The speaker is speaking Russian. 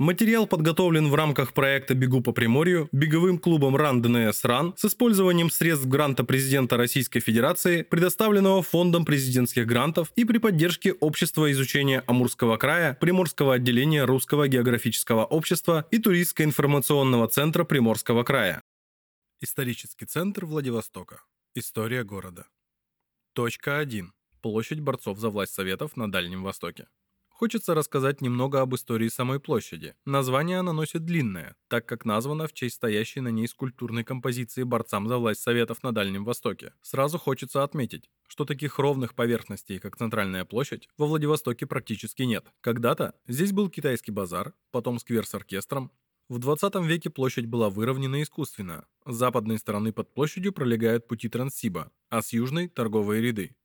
Материал подготовлен в рамках проекта «Бегу по Приморью» беговым клубом РАН ДНС РАН с использованием средств гранта президента Российской Федерации, предоставленного Фондом президентских грантов и при поддержке Общества изучения Амурского края, Приморского отделения Русского географического общества и Туристско-информационного центра Приморского края. Исторический центр Владивостока. История города. Точка 1. Площадь борцов за власть Советов на Дальнем Востоке. Хочется рассказать немного об истории самой площади. Название она носит длинное, так как названа в честь стоящей на ней скульптурной композиции борцам за власть Советов на Дальнем Востоке. Сразу хочется отметить, что таких ровных поверхностей, как Центральная площадь, во Владивостоке практически нет. Когда-то здесь был китайский базар, потом сквер с оркестром. В 20 веке площадь была выровнена искусственно. С западной стороны под площадью пролегают пути Транссиба, а с южной – торговые ряды.